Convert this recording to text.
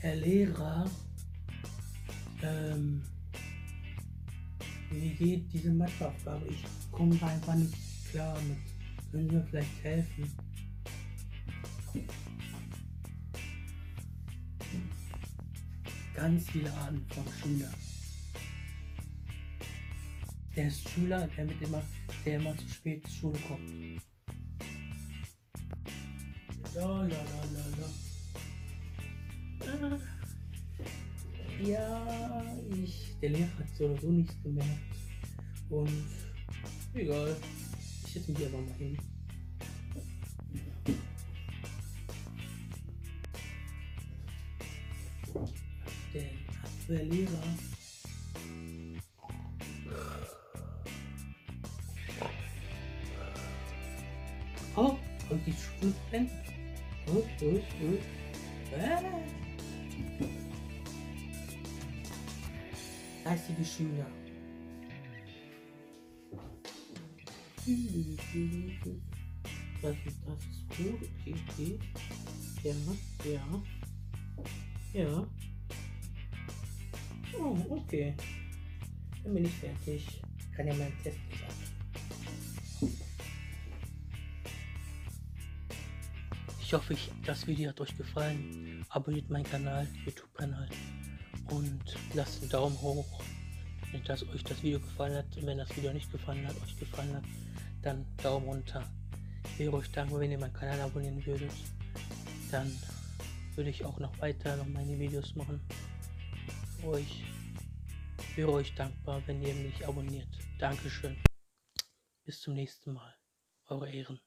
Herr Lehrer, wie geht diese Matheaufgabe? Ich komme einfach nicht klar mit. Können Sie mir vielleicht helfen? Ganz viele Arten von Schülern. Der ist Schüler, der immer zu spät zur Schule kommt. Ja, der Lehrer hat sowieso nichts gemerkt. Und egal, ich setze mich aber mal hin. Der Lehrer. Oh, und die Schule brennt. Geistige Schüler. Das ist gut. Okay. Ja. Oh, okay. Dann bin ich fertig. Kann ja meinen Test nicht ab. Ich hoffe, das Video hat euch gefallen. Abonniert meinen Kanal, YouTube-Kanal und lasst einen Daumen hoch, wenn euch das Video gefallen hat. Und wenn das Video nicht gefallen hat, dann Daumen runter. Ich wäre euch dankbar, wenn ihr meinen Kanal abonnieren würdet. Dann würde ich auch noch weiter meine Videos machen. Ich wäre euch dankbar, wenn ihr mich abonniert. Dankeschön. Bis zum nächsten Mal. Eure Ehren.